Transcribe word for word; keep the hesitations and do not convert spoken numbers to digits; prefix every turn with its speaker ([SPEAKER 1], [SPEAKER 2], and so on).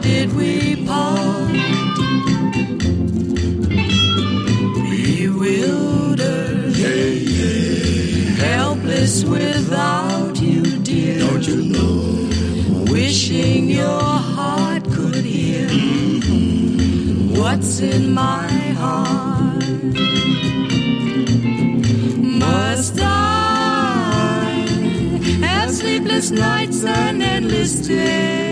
[SPEAKER 1] did we part? Bewildered, yeah, yeah. Helpless without you, dear.
[SPEAKER 2] Don't you know?
[SPEAKER 1] Wishing your heart could hear mm-hmm. what's in my heart. Must I have sleepless nights and endless days?